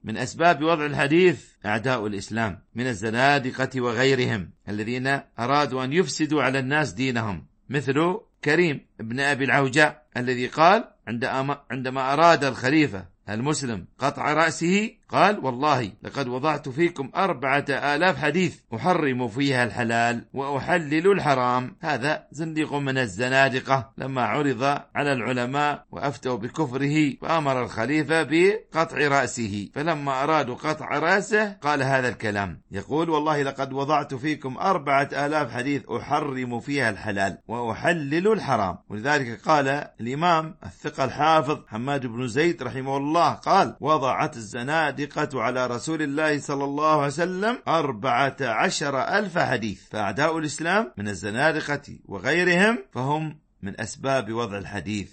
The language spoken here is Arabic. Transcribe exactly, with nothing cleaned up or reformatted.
من أسباب وضع الحديث أعداء الإسلام من الزنادقة وغيرهم الذين أرادوا أن يفسدوا على الناس دينهم، مثل كريم ابن أبي العوجاء الذي قال عندما أراد الخليفة المسلم قطع رأسه قال: والله لقد وضعت فيكم أربعة آلاف حديث أحرم فيها الحلال وأحلل الحرام. هذا زنديق من الزنادقة لما عرض على العلماء وأفتوا بكفره فأمر الخليفة بقطع رأسه، فلما أرادوا قطع رأسه قال هذا الكلام، يقول: والله لقد وضعت فيكم أربعة آلاف حديث أحرم فيها الحلال وأحلل الحرام. ولذلك قال الإمام الثقة الحافظ حماد بن زيد رحمه الله قال: وضعت الزنادقة على رسول الله صلى الله عليه وسلم أربعة عشر ألف حديث. فأعداء الإسلام من الزنادقة وغيرهم فهم من أسباب وضع الحديث.